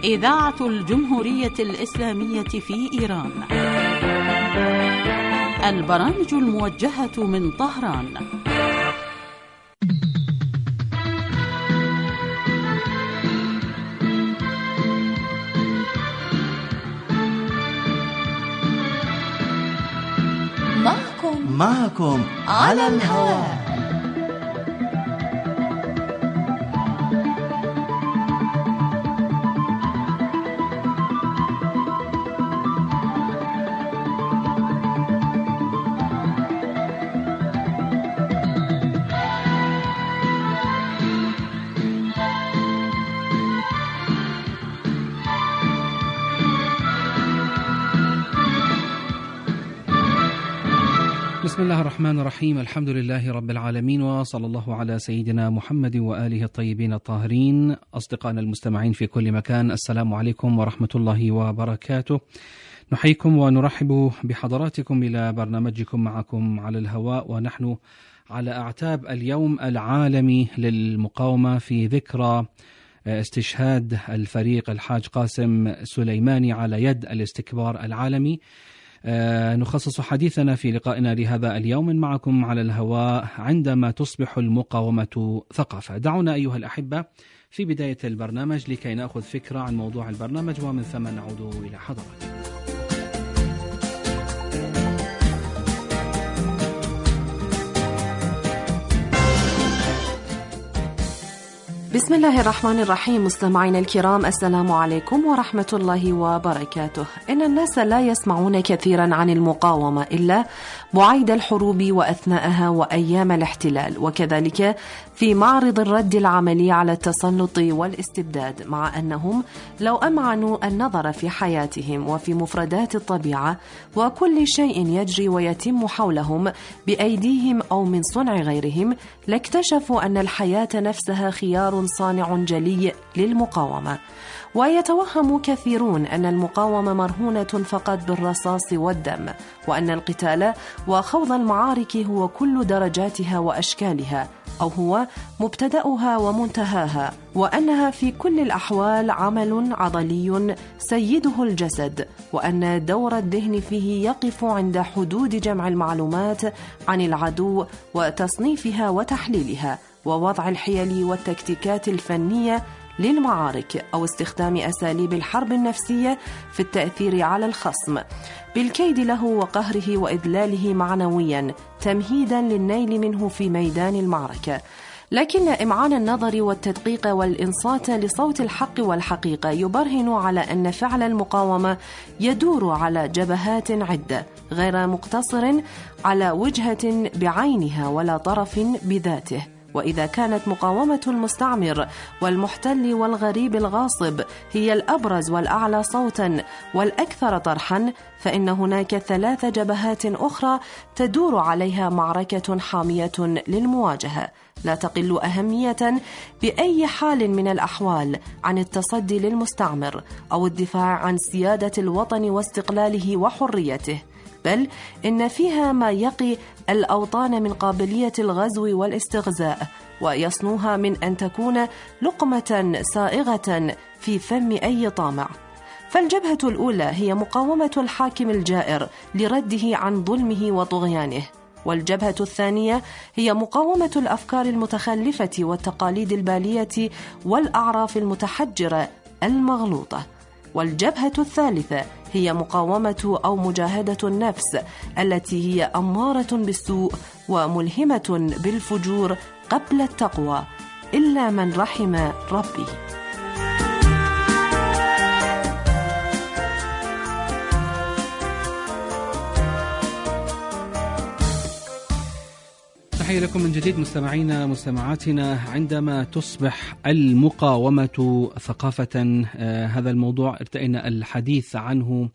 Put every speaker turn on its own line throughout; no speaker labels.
إذاعة الجمهورية الإسلامية في إيران. البرامج الموجهة من طهران.
معكم على الهواء.
بسم الله الرحمن الرحيم. الحمد لله رب العالمين، وصلى الله على سيدنا محمد وآله الطيبين الطاهرين. أصدقائنا المستمعين في كل مكان، السلام عليكم ورحمة الله وبركاته. نحييكم ونرحب بحضراتكم إلى برنامجكم معكم على الهواء، ونحن على أعتاب اليوم العالمي للمقاومة في ذكرى استشهاد الفريق الحاج قاسم سليماني على يد الاستكبار العالمي. نخصص حديثنا في لقائنا لهذا اليوم معكم على الهواء عندما تصبح المقاومة ثقافة. دعونا أيها الأحبة في بداية البرنامج لكي نأخذ فكرة عن موضوع البرنامج، ومن ثم نعود إلى حضراتكم.
بسم الله الرحمن الرحيم. مستمعينا الكرام، السلام عليكم ورحمة الله وبركاته. إن الناس لا يسمعون كثيرا عن المقاومة إلا بعيد الحروب وأثناءها وأيام الاحتلال، وكذلك في معرض الرد العملي على التسلط والاستبداد، مع أنهم لو أمعنوا النظر في حياتهم وفي مفردات الطبيعة وكل شيء يجري ويتم حولهم بأيديهم أو من صنع غيرهم، لاكتشفوا أن الحياة نفسها خيار صانع جلي للمقاومة. ويتوهم كثيرون أن المقاومة مرهونة فقط بالرصاص والدم، وأن القتال وخوض المعارك هو كل درجاتها وأشكالها، أو هو مبتدأها ومنتهاها، وأنها في كل الأحوال عمل عضلي سيده الجسد، وأن دور الذهن فيه يقف عند حدود جمع المعلومات عن العدو وتصنيفها وتحليلها، ووضع الحيل والتكتيكات الفنية للمعارك، أو استخدام أساليب الحرب النفسية في التأثير على الخصم بالكيد له وقهره وإذلاله معنويا، تمهيدا للنيل منه في ميدان المعركة. لكن إمعان النظر والتدقيق والإنصات لصوت الحق والحقيقة يبرهن على أن فعل المقاومة يدور على جبهات عدة، غير مقتصر على وجهة بعينها ولا طرف بذاته. وإذا كانت مقاومة المستعمر والمحتل والغريب الغاصب هي الأبرز والأعلى صوتا والأكثر طرحا، فإن هناك 3 جبهات أخرى تدور عليها معركة حامية للمواجهة، لا تقل أهمية بأي حال من الأحوال عن التصدي للمستعمر أو الدفاع عن سيادة الوطن واستقلاله وحريته، بل إن فيها ما يقي الأوطان من قابلية الغزو والاستغزاء، ويصنوها من أن تكون لقمة سائغة في فم أي طامع. فالجبهة الأولى هي مقاومة الحاكم الجائر لرده عن ظلمه وطغيانه، والجبهة الثانية هي مقاومة الأفكار المتخلفة والتقاليد البالية والأعراف المتحجرة المغلوطة، والجبهة الثالثة هي مقاومة أو مجاهدة النفس التي هي أمارة بالسوء وملهمة بالفجور قبل التقوى، إلا من رحم ربي.
تحية لكم من جديد مستمعينا مستمعاتنا. عندما تصبح المقاومة ثقافة، هذا الموضوع ارتئينا الحديث عنه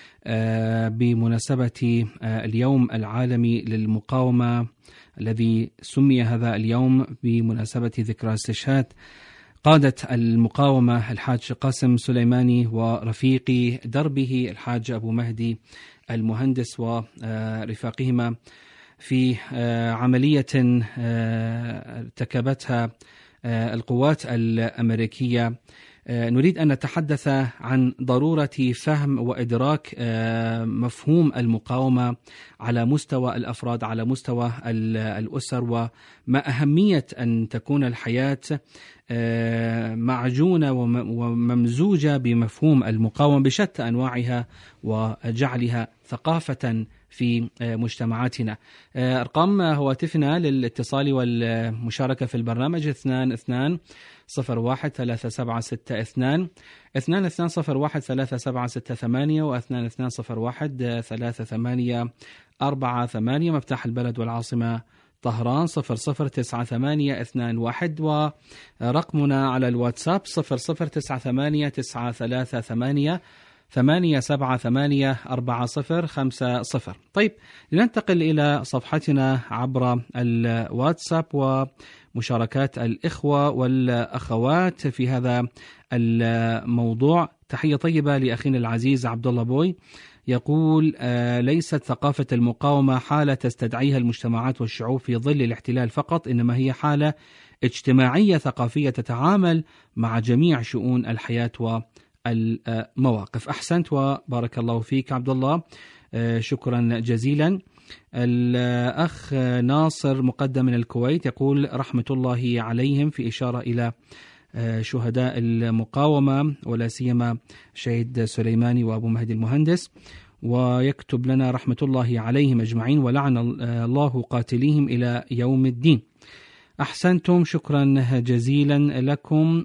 بمناسبة اليوم العالمي للمقاومة، الذي سمي هذا اليوم بمناسبة ذكرى استشهاد قادة المقاومة الحاج قاسم سليماني ورفيق دربه الحاج أبو مهدي المهندس ورفاقهما في عملية ارتكبتها القوات الأمريكية نريد أن نتحدث عن ضرورة فهم وإدراك مفهوم المقاومة على مستوى الأفراد، على مستوى الأسر، وما أهمية أن تكون الحياة معجونة وممزوجة بمفهوم المقاومة بشتى أنواعها وجعلها ثقافة في مجتمعاتنا. أرقام هواتفنا للاتصال والمشاركة في البرنامج 22013762 22013768 و 22013848. مفتاح البلد والعاصمة طهران 009821، ورقمنا على الواتساب 003838 طيب، لننتقل إلى صفحتنا عبر الواتساب ومشاركات الإخوة والأخوات في هذا الموضوع. تحية طيبة لأخينا العزيز عبد الله بوي، يقول ليست ثقافة المقاومة حالة تستدعيها المجتمعات والشعوب في ظل الاحتلال فقط، إنما هي حالة اجتماعية ثقافية تتعامل مع جميع شؤون الحياة والمواقف. أحسنت وبارك الله فيك عبد الله، شكرا جزيلا. الأخ ناصر مقدم من الكويت يقول رحمة الله عليهم، في إشارة إلى شهداء المقاومة ولا سيما شهيد سليماني وأبو مهدي المهندس، ويكتب لنا رحمة الله عليهم أجمعين ولعن الله قاتليهم إلى يوم الدين. أحسنتم، شكرا جزيلا لكم.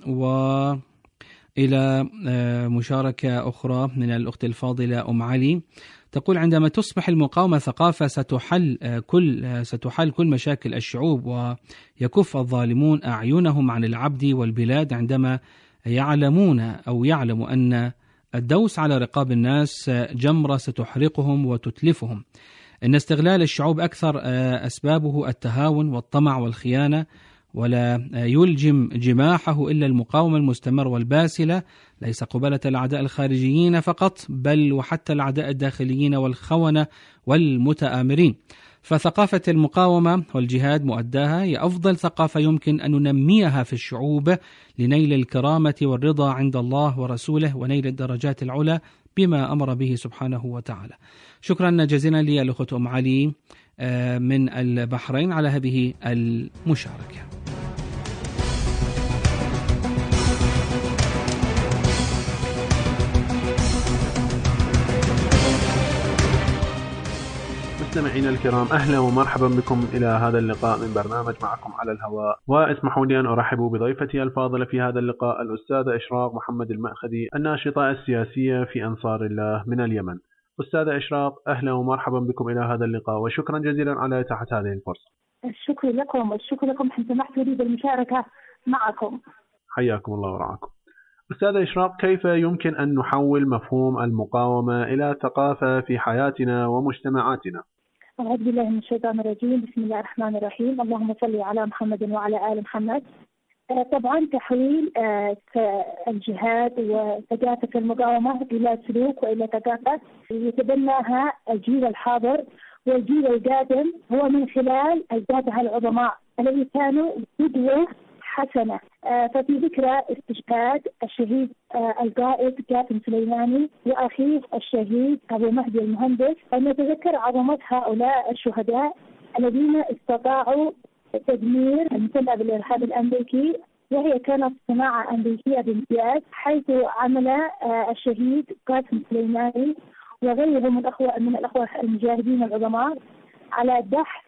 وإلى مشاركة أخرى من الأخت الفاضلة أم علي، تقول عندما تصبح المقاومة ثقافة ستحل كل مشاكل الشعوب، ويكف الظالمون أعينهم عن العبد والبلاد عندما يعلموا أن الدوس على رقاب الناس جمرة ستحرقهم وتتلفهم. إن استغلال الشعوب أكثر أسبابه التهاون والطمع والخيانة، ولا يلجم جماحه إلا المقاومة المستمرة والباسلة، ليس قبلة الأعداء الخارجيين فقط، بل وحتى الأعداء الداخليين والخونة والمتآمرين. فثقافة المقاومة والجهاد مؤداها هي أفضل ثقافة يمكن أن ننميها في الشعوب لنيل الكرامة والرضا عند الله ورسوله ونيل الدرجات العلى بما أمر به سبحانه وتعالى. شكرا جزيلا للأخت أم علي من البحرين على هذه المشاركة.
مستمعينا الكرام، أهلا ومرحبا بكم إلى هذا اللقاء من برنامج معكم على الهواء. واسمحوا لي أن أرحب بضيفتي الفاضلة في هذا اللقاء الأستاذة إشراق محمد المأخذي، الناشطة السياسية في أنصار الله من اليمن. أستاذة إشراق، أهلا ومرحبا بكم إلى هذا اللقاء، وشكرا جزيلا على إتاحة هذه الفرصة.
الشكر لكم والشكر لكم حين سمحتوا لي بالمشاركة معكم.
حياكم الله ورعاكم. أستاذة إشراق، كيف يمكن أن نحول مفهوم المقاومة إلى ثقافة في حياتنا ومجتمعاتنا؟
أعوذ بالله من الشيطان الرجيم، بسم الله الرحمن الرحيم، اللهم صل على محمد وعلى آل محمد. طبعا تحويل الجهاد وثقافة المقاومة إلى سلوك وإلى ثقافة يتبناها الجيل الحاضر والجيل القادم هو من خلال أجدادها العظماء الذين كانوا قدوة حسنة. ففي ذكرى استشهاد الشهيد القائد قاسم سليماني وأخيه الشهيد أبو مهدي المهندس، أن نتذكر عظمة هؤلاء الشهداء الذين استطاعوا تدمير المسمى بالإرهاب الأمريكي، وهي كانت صناعة أمريكية بامتياز، حيث عمل الشهيد قاسم سليماني وغيره من الأخوة المجاهدين العظماء على دحر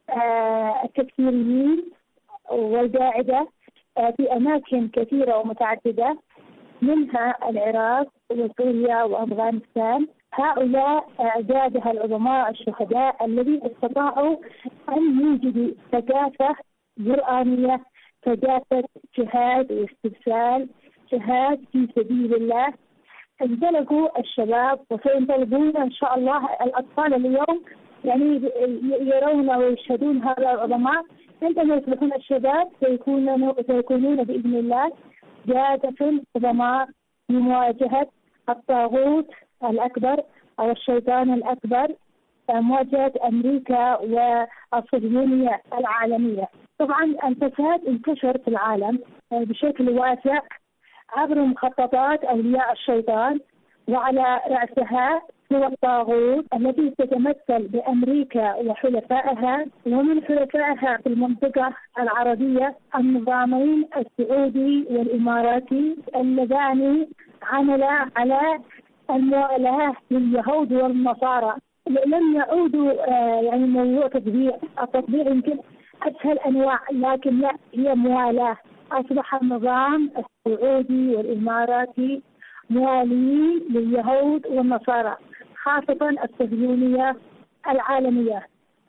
التكفيريين والقاعدة في أماكن كثيرة ومتعددة منها العراق وسوريا وأفغانستان. هؤلاء أجدادها العظماء الشهداء الذين استطاعوا أن يوجدوا ثقافة قرآنية، ثقافة جهاد واستبسال، جهاد في سبيل الله. انطلقوا الشباب وسينطلقون إن شاء الله الأطفال اليوم، يعني يرون ويشهدون هؤلاء العظماء. عندما يصبحون الشباب سيكونون بإذن الله قادة عظماء لمواجهة الطاغوت الأكبر أو الشيطان الأكبر، مواجهة أمريكا والصهيونية العالمية. طبعا الفساد انتشر في العالم بشكل واسع، عبر مخططات أولياء الشيطان، وعلى رأسها هو الطاغوت الذي تتمثل بأمريكا وحلفائها، ومن حلفائها في المنطقة العربية النظامين السعودي والإماراتي اللذان عملا على الموالاة لليهود والنصارى. لم يعودوا يعني موضوع التطبيع يمكن أسهل أنواع، لكن لا، هي موالاة. أصبح النظام السعودي والإماراتي موالين لليهود والنصارى، خاصة الصهيونية العالمية،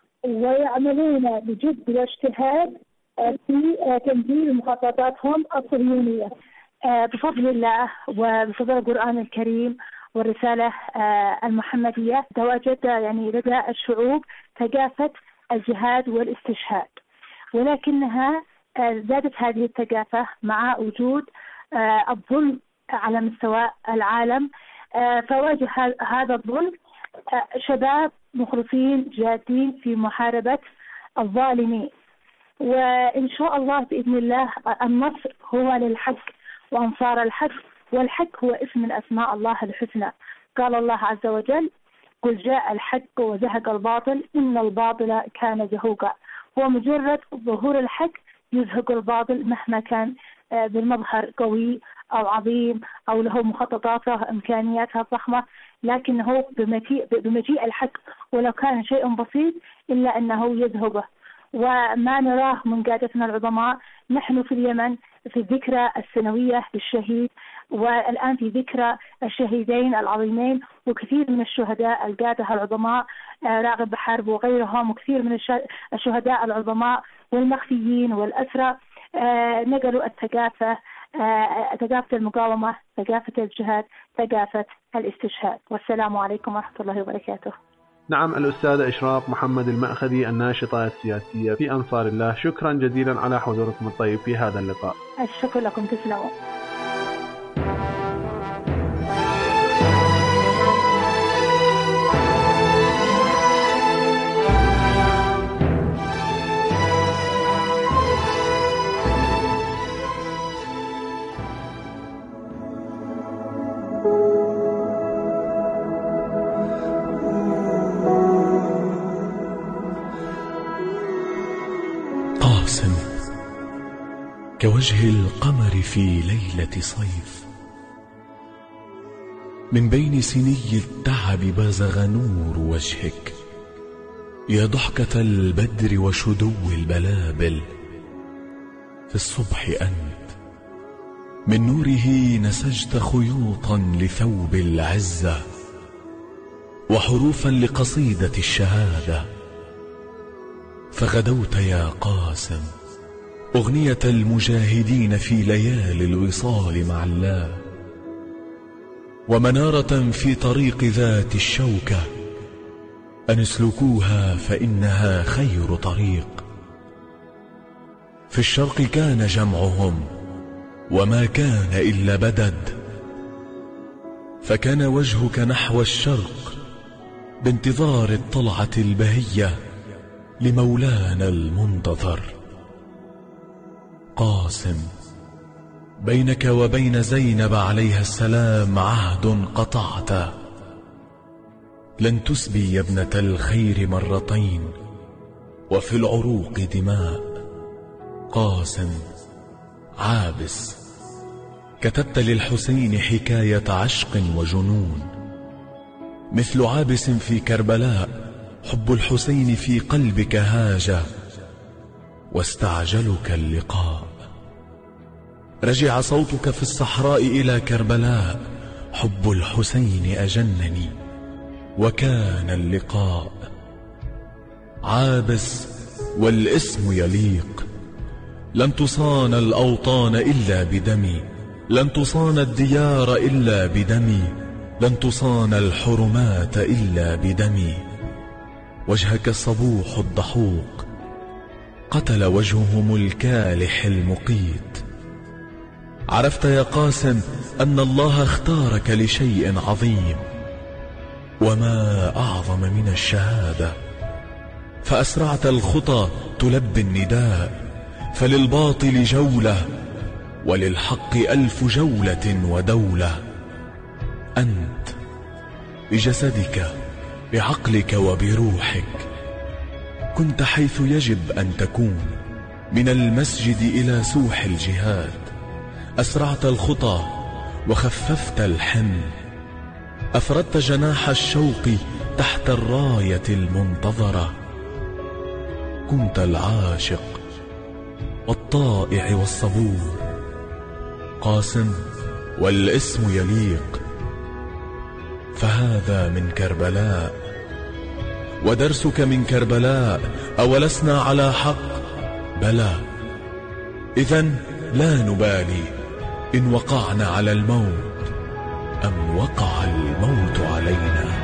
ويعملون بجد واجتهاد في تنفيذ مخططاتهم الصهيونية. بفضل الله وبفضل القرآن الكريم والرسالة المحمدية تواجد يعني لدى الشعوب ثقافة الجهاد والاستشهاد، ولكنها زادت هذه الثقافة مع وجود الظلم على مستوى العالم. فواجه هذا الظلم شباب مخلصين جادين في محاربة الظالمين، وإن شاء الله بإذن الله النصر هو للحق وأنصار الحق، والحق هو اسم من أسماء الله الحسنى. قال الله عز وجل: قل جاء الحق وزهق الباطل إن الباطل كان زهوقا. هو مجرد ظهور الحق يزهق الباطل مهما كان بالمظهر قوي أو عظيم أو له مخططاته إمكانياتها ضخمة، لكنه بمجيء الحق ولو كان شيء بسيط إلا أنه يذهبه. وما نراه من قادتنا العظماء، نحن في اليمن في الذكرى السنوية للشهيد، والآن في ذكرى الشهيدين العظيمين، وكثير من الشهداء القادة العظماء راغب بحرب وغيرهم، وكثير من الشهداء العظماء والمخفيين والأسرى نقلوا الثقافة، ثقافة المقاومة، ثقافة الجهاد، ثقافة الاستشهاد. والسلام عليكم ورحمة الله وبركاته.
نعم، الأستاذة إشراق محمد المأخذي، الناشطة السياسية في أنصار الله، شكرا جزيلا على حضوركم الطيب في هذا اللقاء.
الشكر لكم، تسلموا.
كوجه القمر في ليلة صيف، من بين سني التعب بازغ نور وجهك، يا ضحكة البدر وشدو البلابل. في الصبح أنت من نوره نسجت خيوطا لثوب العزة وحروفا لقصيدة الشهادة، فغدوت يا قاسم أغنية المجاهدين في ليالي الوصال مع الله، ومنارة في طريق ذات الشوكة أن اسلكوها فإنها خير طريق. في الشرق كان جمعهم وما كان إلا بدد، فكان وجهك نحو الشرق بانتظار الطلعة البهية لمولانا المنتظر. قاسم، بينك وبين زينب عليها السلام عهد قطعت، لن تسبي يا ابنة الخير مرتين وفي العروق دماء. قاسم عابس، كتبت للحسين حكاية عشق وجنون، مثل عابس في كربلاء حب الحسين في قلبك هاج واستعجلك اللقاء. رجع صوتك في الصحراء إلى كربلاء، حب الحسين أجنني وكان اللقاء. عابس والاسم يليق، لن تصان الأوطان إلا بدمي، لن تصان الديار إلا بدمي، لن تصان الحرمات إلا بدمي. وجهك الصبوح الضحوك قتل وجههم الكالح المقيت. عرفت يا قاسم أن الله اختارك لشيء عظيم، وما أعظم من الشهادة، فأسرعت الخطى تلبي النداء، فللباطل جولة وللحق 1000 جولة ودولة. أنت بجسدك بعقلك وبروحك كنت حيث يجب أن تكون، من المسجد إلى سوح الجهاد. أسرعت الخطى وخففت الحمل، أفردت جناح الشوق تحت الراية المنتظرة. كنت العاشق والطائع والصبور. قاسم، والاسم يليق، فهذا من كربلاء ودرسك من كربلاء. أولسنا على حق؟ بلى. إذن لا نبالي إن وقعنا على الموت أم وقع الموت علينا.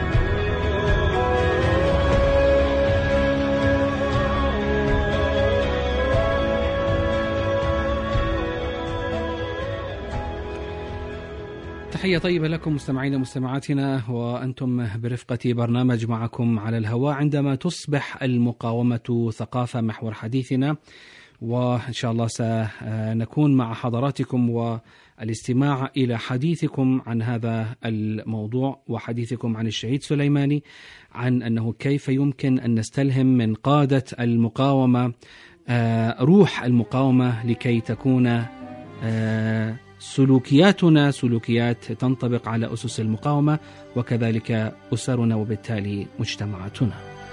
تحية طيبة لكم مستمعينا ومستمعاتنا، وأنتم برفقة برنامج معكم على الهواء، عندما تصبح المقاومة ثقافة محور حديثنا. وإن شاء الله سنكون مع حضراتكم والاستماع إلى حديثكم عن هذا الموضوع، وحديثكم عن الشهيد سليماني، عن أنه كيف يمكن أن نستلهم من قادة المقاومة روح المقاومة لكي تكون سلوكياتنا سلوكيات تنطبق على أسس المقاومة، وكذلك أسرنا وبالتالي مجتمعاتنا.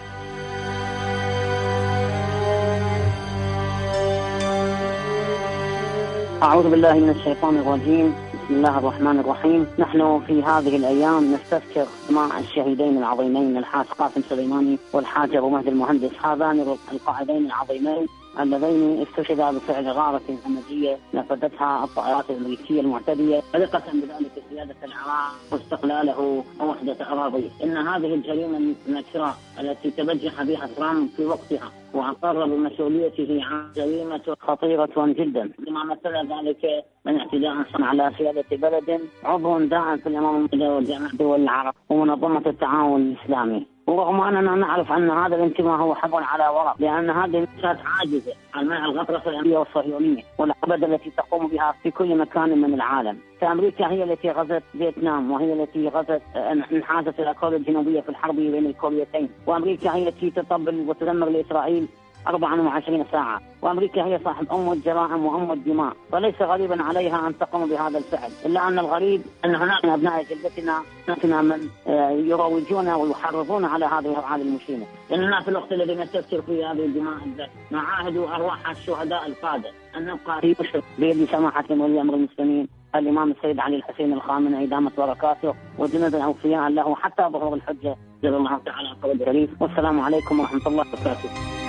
أعوذ بالله من الشيطان الرجيم. بسم الله الرحمن الرحيم. نحن في هذه الأيام نستذكر مع الشهيدين العظيمين الحاج قاسم سليماني والحاج أبو مهدي المهندس، هذان القائدين العظيمين اللذين استشهدا بفعل غارة همجية نفذتها الطائرات الأمريكية المعتدية ثقة بذلك سيادة العراق واستقلاله ووحدة أراضيه. إن هذه الجريمة النكراء التي تبجح بها ترامب في وقتها وأقر بمسؤوليته عن جريمة خطيرة جدا، لما مثل ذلك من اعتداء على سيادة بلد عضو داعم في الأمم المتحدة وجامعة دول العرب ومنظمة التعاون الإسلامي. ورغم أننا نعرف أن هذا الانتماء هو حب على ورق، لأن هذه المؤسسات عاجزة عن منع الغطرسة الأمريكية والصهيونية والعبث التي تقوم بها في كل مكان من العالم. فأمريكا هي التي غزت فيتنام، وهي التي غزت انحازت إلى كوريا الجنوبية في الحرب بين الكوريتين، وأمريكا هي التي تطبل وتدمر لإسرائيل 24 ساعة، وأمريكا هي صاحب أم الجرائم وأم الدماء، وليس غريبا عليها أن تقوم بهذا الفعل. إلا أن الغريب أن هناك من أبناء جلدتنا من يروجون ويحرضون على هذه الأفعال المشينة. لأننا في الوقت الذي نستفسر فيه هذه الدماء نعاهد أرواح الشهداء القادة أن نبقى في مشرق بيد سماحة ولي أمر المسلمين الإمام السيد علي الحسين الخامنئي دامت بركاته وجنود أوفياء له حتى ظهور الحجة جل الله تعالى قول الشريف. والسلام عليكم ورحمة الله وبركاته.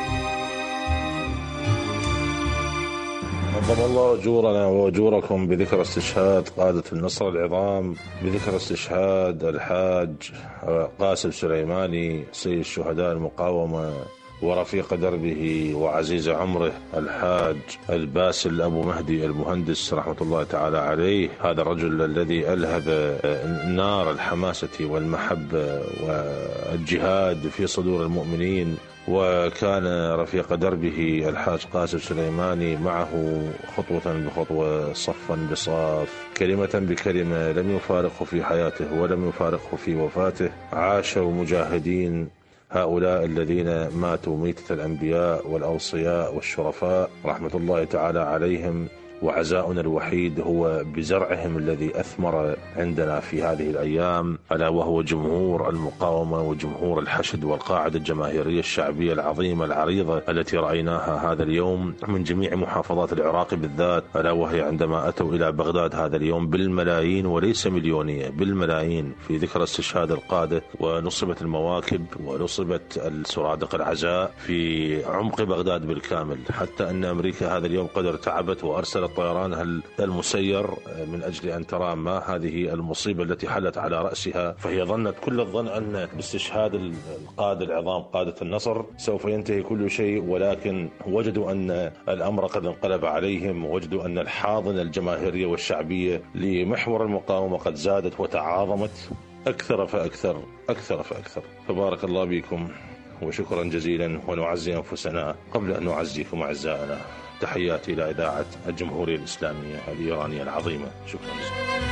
نظم الله أجورنا وأجوركم بذكر استشهاد قادة النصر العظام، بذكر استشهاد الحاج قاسم سليماني سيد الشهداء المقاومة ورفيق دربه وعزيز عمره الحاج الباسل أبو مهدي المهندس رحمة الله تعالى عليه. هذا الرجل الذي ألهب نار الحماسة والمحبة والجهاد في صدور المؤمنين، وكان رفيق دربه الحاج قاسم سليماني معه خطوة بخطوة صفا بصاف كلمة بكلمة، لم يفارقه في حياته ولم يفارقه في وفاته. عاشوا مجاهدين هؤلاء الذين ماتوا ميتة الأنبياء والأوصياء والشرفاء رحمة الله تعالى عليهم، وعزاؤنا الوحيد هو بزرعهم الذي أثمر عندنا في هذه الأيام، ألا وهو جمهور المقاومة وجمهور الحشد والقاعدة الجماهيرية الشعبية العظيمة العريضة التي رأيناها هذا اليوم من جميع محافظات العراق بالذات، ألا وهي عندما أتوا إلى بغداد هذا اليوم بالملايين وليس مليونية، بالملايين في ذكرى استشهاد القادة، ونصبت المواكب ونصبت السرادق العزاء في عمق بغداد بالكامل، حتى أن أمريكا هذا اليوم قد ارتعبت وأرسلت طيرانها المسير من أجل أن ترى ما هذه المصيبة التي حلت على رأسها، فهي ظنت كل الظن أن باستشهاد القادة العظام قادة النصر سوف ينتهي كل شيء، ولكن وجدوا أن الأمر قد انقلب عليهم، وجدوا أن الحاضنة الجماهيرية والشعبية لمحور المقاومة قد زادت وتعاظمت أكثر فأكثر أكثر فأكثر. فبارك الله بكم وشكرا جزيلا، ونعزي أنفسنا قبل أن نعزيكم أعزائنا. تحياتي إلى إذاعة الجمهورية الإسلامية الإيرانية العظيمة. شكرا جزيلا.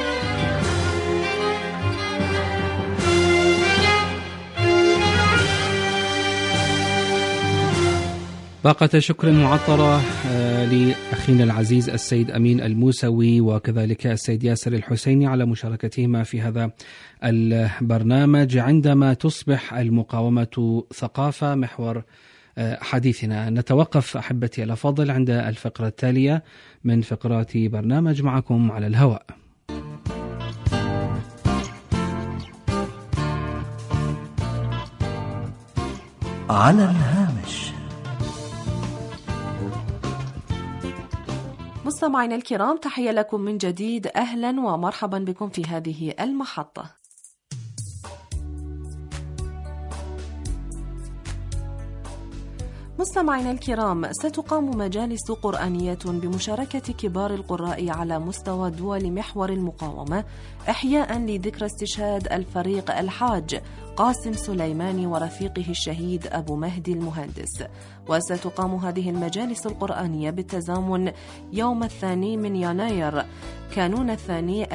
باقة شكر معطرة لأخينا العزيز السيد أمين الموسوي وكذلك السيد ياسر الحسيني على مشاركتهما في هذا البرنامج. عندما تصبح المقاومة ثقافة محور حديثنا. نتوقف أحبتي الأفاضل عند الفقرة التالية من فقرات برنامج معكم على الهواء.
على الهامش.
مستمعينا الكرام، تحية لكم من جديد، أهلا ومرحبا بكم في هذه المحطة. مستمعينا الكرام، ستقام مجالس قرآنية بمشاركة كبار القراء على مستوى دول محور المقاومة إحياء لذكرى استشهاد الفريق الحاج قاسم سليماني ورفيقه الشهيد أبو مهدي المهندس. وستقام هذه المجالس القرآنية بالتزامن يوم 2 من يناير كانون الثاني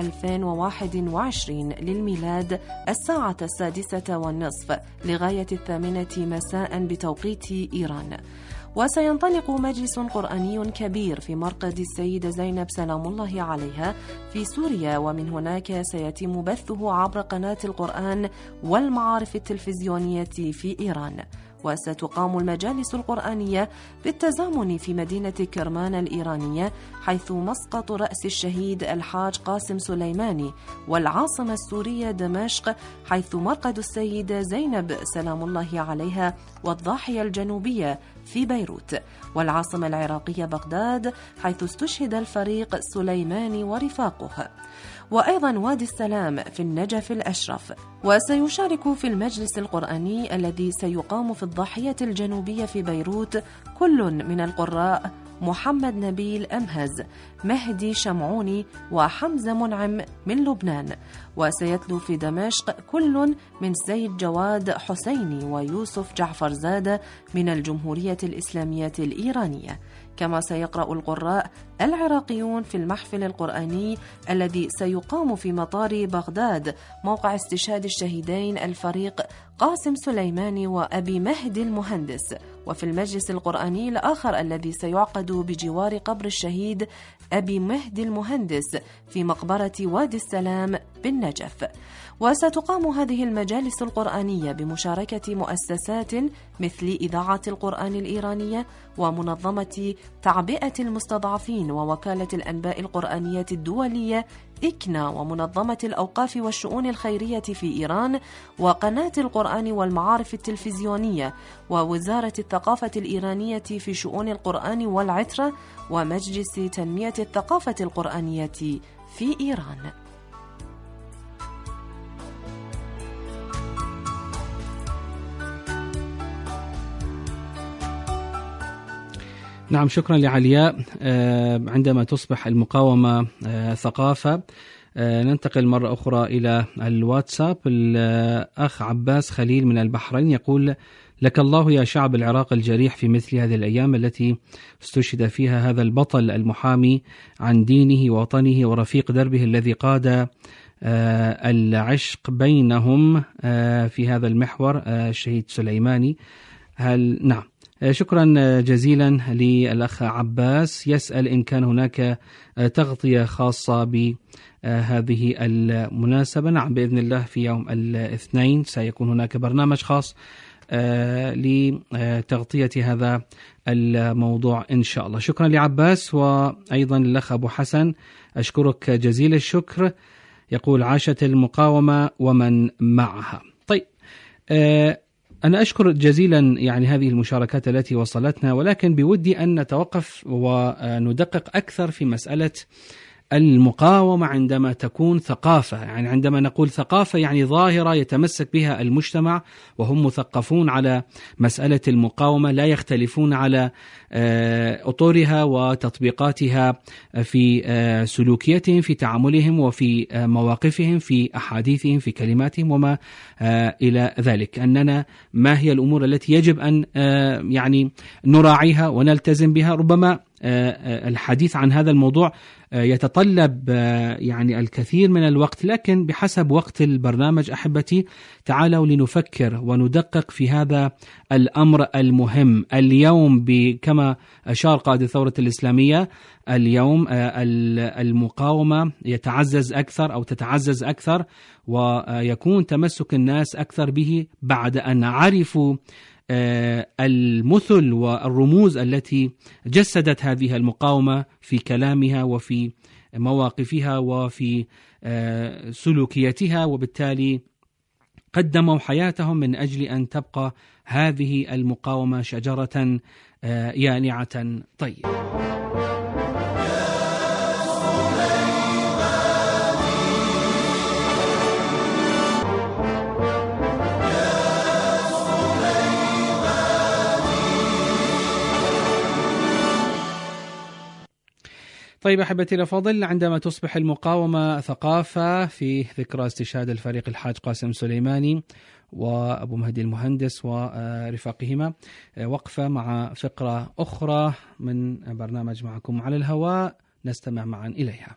2021 للميلاد الساعة 6:30 لغاية 8 مساء بتوقيت إيران. وسينطلق مجلس قرآني كبير في مرقد السيدة زينب سلام الله عليها في سوريا، ومن هناك سيتم بثه عبر قناة القرآن والمعارف التلفزيونية في إيران. وستقام المجالس القرآنية بالتزامن في مدينة كرمان الإيرانية، حيث مسقط رأس الشهيد الحاج قاسم سليماني، والعاصمة السورية دمشق حيث مرقد السيدة زينب سلام الله عليها، والضاحية الجنوبية في بيروت، والعاصمة العراقية بغداد حيث استشهد الفريق سليماني ورفاقه، وأيضا وادي السلام في النجف الأشرف. وسيشارك في المجلس القرآني الذي سيقام في الضاحية الجنوبية في بيروت كل من القراء محمد نبيل أمهز، مهدي شمعوني، وحمزة منعم من لبنان. وسيتلو في دمشق كل من سيد جواد حسيني ويوسف جعفر زادة من الجمهورية الإسلامية الإيرانية. كما سيقرأ القراء العراقيون في المحفل القرآني الذي سيقام في مطار بغداد موقع استشهاد الشهيدين الفريق قاسم سليماني وأبي مهدي المهندس. وفي المجلس القرآني الآخر الذي سيعقد بجوار قبر الشهيد أبي مهدي المهندس في مقبرة وادي السلام بالنجف. وستقام هذه المجالس القرآنية بمشاركة مؤسسات مثل إذاعة القرآن الإيرانية ومنظمة تعبئة المستضعفين ووكالة الأنباء القرآنية الدولية إكنا ومنظمة الأوقاف والشؤون الخيرية في إيران وقناة القرآن والمعارف التلفزيونية ووزارة الثقافة الإيرانية في شؤون القرآن والعترة ومجلس تنمية الثقافة القرآنية في إيران.
نعم، شكرا لعلياء. عندما تصبح المقاومة ثقافة، ننتقل مرة أخرى إلى الواتساب. الأخ عباس خليل من البحرين يقول: لك الله يا شعب العراق الجريح في مثل هذه الأيام التي استشهد فيها هذا البطل المحامي عن دينه ووطنه ورفيق دربه الذي قاد العشق بينهم في هذا المحور، الشهيد سليماني. نعم، شكرا جزيلا للأخ عباس. يسأل إن كان هناك تغطية خاصة بهذه المناسبة. نعم، بإذن الله في يوم الاثنين سيكون هناك برنامج خاص لتغطية هذا الموضوع إن شاء الله. شكرا لعباس. وأيضا للأخ أبو حسن، أشكرك جزيل الشكر. يقول: عاشت المقاومة ومن معها. طيب، أنا أشكر جزيلا يعني هذه المشاركات التي وصلتنا، ولكن بودي أن نتوقف وندقق أكثر في مسألة المقاومة عندما تكون ثقافة، يعني عندما نقول ثقافة يعني ظاهرة يتمسك بها المجتمع وهم مثقفون على مسألة المقاومة، لا يختلفون على أطورها وتطبيقاتها في سلوكياتهم، في تعاملهم، وفي مواقفهم، في أحاديثهم، في كلماتهم وما إلى ذلك. أننا ما هي الأمور التي يجب أن يعني نراعيها ونلتزم بها. ربما الحديث عن هذا الموضوع يتطلب يعني الكثير من الوقت، لكن بحسب وقت البرنامج أحبتي تعالوا لنفكر وندقق في هذا الأمر المهم. اليوم كما أشار قائد الثورة الإسلامية، اليوم المقاومة يتعزز أكثر أو تتعزز أكثر، ويكون تمسك الناس أكثر به بعد أن عرفوا المثل والرموز التي جسدت هذه المقاومة في كلامها وفي مواقفها وفي سلوكياتها، وبالتالي قدموا حياتهم من أجل أن تبقى هذه المقاومة شجرة يانعة طيبة. طيب أحبتي الأفاضل، عندما تصبح المقاومة ثقافة في ذكرى استشهاد الفريق الحاج قاسم سليماني وأبو مهدي المهندس ورفاقهما، وقفة مع فقرة أخرى من برنامج معكم على الهواء نستمع معا إليها.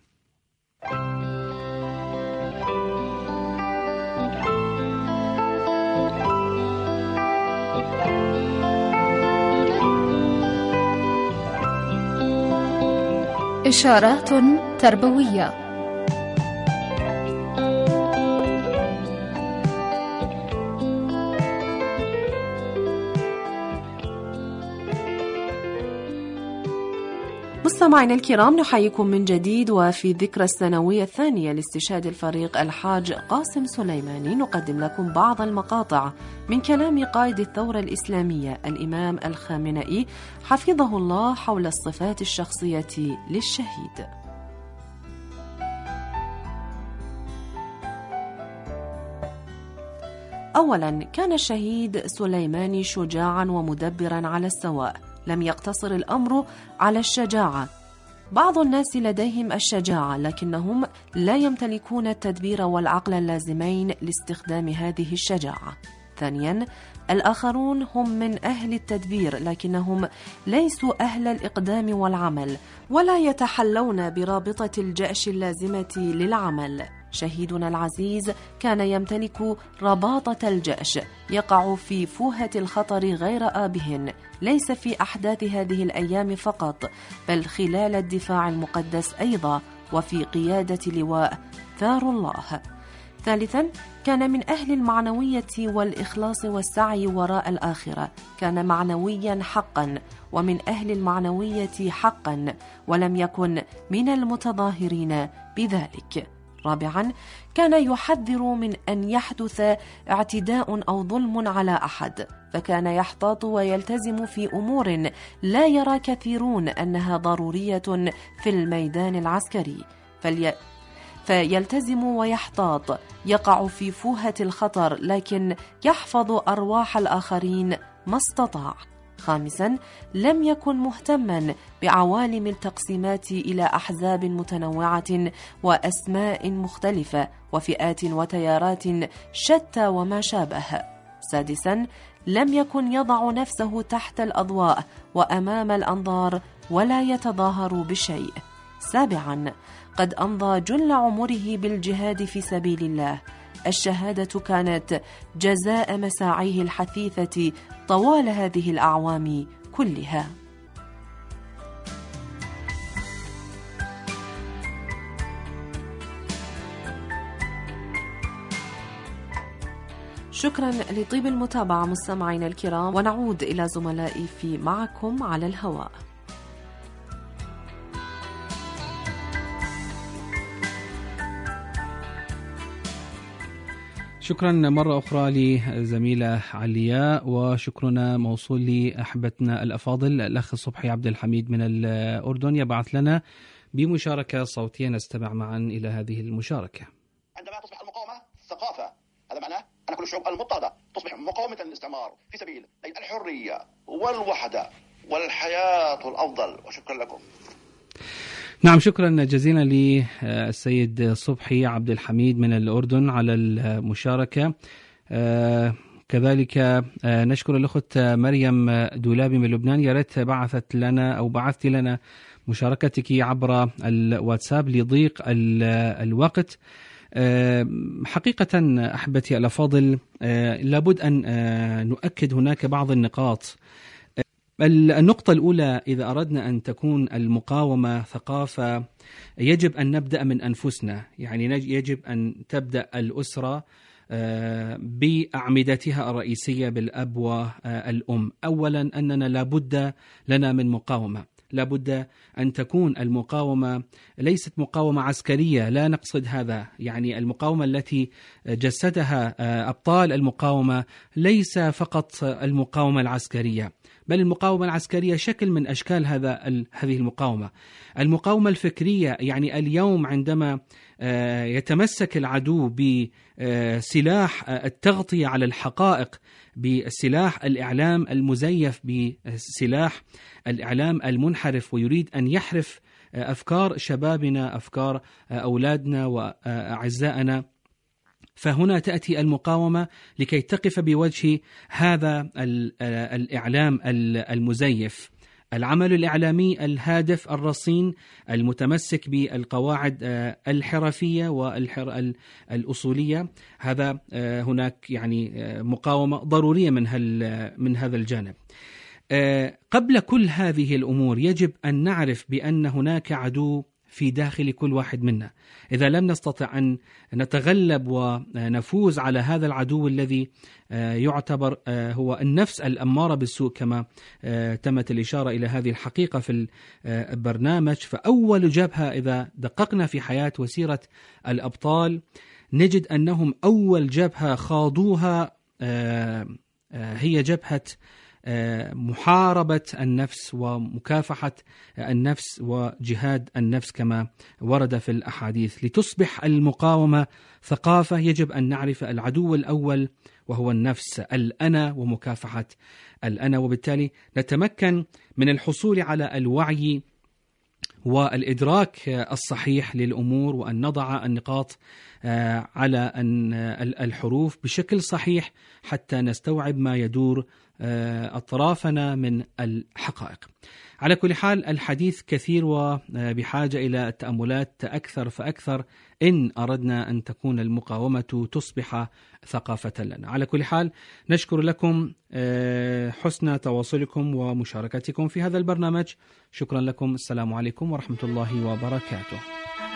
إشارات تربوية.
مستمعينا الكرام، نحييكم من جديد، وفي ذكرى السنوية الثانية لاستشهاد الفريق الحاج قاسم سليماني نقدم لكم بعض المقاطع من كلام قائد الثورة الإسلامية الإمام الخامنئي حفظه الله حول الصفات الشخصية للشهيد. أولا، كان الشهيد سليماني شجاعا ومدبرا على السواء، لم يقتصر الأمر على الشجاعة. بعض الناس لديهم الشجاعة لكنهم لا يمتلكون التدبير والعقل اللازمين لاستخدام هذه الشجاعة. ثانيا، الآخرون هم من أهل التدبير لكنهم ليسوا أهل الإقدام والعمل، ولا يتحلون برابطة الجأش اللازمة للعمل. شهيدنا العزيز كان يمتلك رباطة الجأش، يقع في فوهة الخطر غير آبه، ليس في أحداث هذه الأيام فقط، بل خلال الدفاع المقدس أيضا، وفي قيادة لواء ثار الله. ثالثا، كان من أهل المعنوية والإخلاص والسعي وراء الآخرة، كان معنويا حقا ومن أهل المعنوية حقا، ولم يكن من المتظاهرين بذلك. رابعا، كان يحذر من أن يحدث اعتداء أو ظلم على أحد، فكان يحتاط ويلتزم في أمور لا يرى كثيرون أنها ضرورية في الميدان العسكري، فيلتزم ويحتاط، يقع في فوهة الخطر لكن يحفظ أرواح الآخرين ما استطاع. خامسا، لم يكن مهتما بعوالم التقسيمات إلى أحزاب متنوعة وأسماء مختلفة وفئات وتيارات شتى وما شابه. سادسا، لم يكن يضع نفسه تحت الأضواء وأمام الأنظار ولا يتظاهر بشيء. سابعا، قد أمضى جل عمره بالجهاد في سبيل الله. الشهادة كانت جزاء مساعيه الحثيثة طوال هذه الأعوام كلها. شكرا لطيب المتابعة مستمعينا الكرام، ونعود إلى زملائي في معكم على الهواء.
شكرا مرة أخرى لزميلة علياء، وشكرنا موصول لأحبتنا الأفاضل. الأخ صبحي عبد الحميد من الأردن يبعث لنا بمشاركة صوتية. نستمع معا إلى هذه المشاركة.
عندما تصبح المقاومة ثقافة، هذا معناه أن كل الشعوب المضطهدة تصبح مقاومة للاستعمار في سبيل الحرية والوحدة والحياة الأفضل. وشكرا لكم.
نعم، شكرا جزيلا للسيد صبحي عبد الحميد من الأردن على المشاركة. كذلك نشكر الأخت مريم دولابي من لبنان، يا ريت بعثت لنا مشاركتك عبر الواتساب لضيق الوقت. حقيقة أحبتي الأفاضل، لابد أن نؤكد هناك بعض النقاط. النقطة الأولى، إذا أردنا أن تكون المقاومة ثقافة يجب أن نبدأ من أنفسنا، يعني يجب أن تبدأ الأسرة بأعمدتها الرئيسية بالأب والأم. أولا أننا لابد لنا من مقاومة، لابد أن تكون المقاومة ليست مقاومة عسكرية، لا نقصد هذا، يعني المقاومة التي جسدها أبطال المقاومة ليس فقط المقاومة العسكرية، بل المقاومة العسكرية شكل من أشكال هذه المقاومة. المقاومة الفكرية، يعني اليوم عندما يتمسك العدو بسلاح التغطية على الحقائق، بسلاح الإعلام المزيف، بسلاح الإعلام المنحرف، ويريد أن يحرف أفكار شبابنا، أفكار أولادنا وأعزائنا، فهنا تأتي المقاومة لكي تقف بوجه هذا الإعلام المزيف. العمل الإعلامي الهادف الرصين المتمسك بالقواعد الحرفية والأصولية، هذا هناك يعني مقاومة ضرورية من هذا الجانب. قبل كل هذه الأمور يجب أن نعرف بأن هناك عدو في داخل كل واحد منا. إذا لم نستطع أن نتغلب ونفوز على هذا العدو الذي يعتبر هو النفس الأمارة بالسوء، كما تمت الإشارة إلى هذه الحقيقة في البرنامج، فأول جبهة إذا دققنا في حياة وسيرة الأبطال نجد أنهم أول جبهة خاضوها هي جبهة محاربة النفس ومكافحة النفس وجهاد النفس كما ورد في الأحاديث. لتصبح المقاومة ثقافة يجب أن نعرف العدو الأول وهو النفس، الأنا، ومكافحة الأنا، وبالتالي نتمكن من الحصول على الوعي والإدراك الصحيح للأمور، وأن نضع النقاط على الحروف بشكل صحيح حتى نستوعب ما يدور أطرافنا من الحقائق. على كل حال الحديث كثير وبحاجة إلى التأملات أكثر فأكثر إن أردنا أن تكون المقاومة تصبح ثقافة لنا. على كل حال نشكر لكم حسن تواصلكم ومشاركتكم في هذا البرنامج. شكرا لكم. السلام عليكم ورحمة الله وبركاته.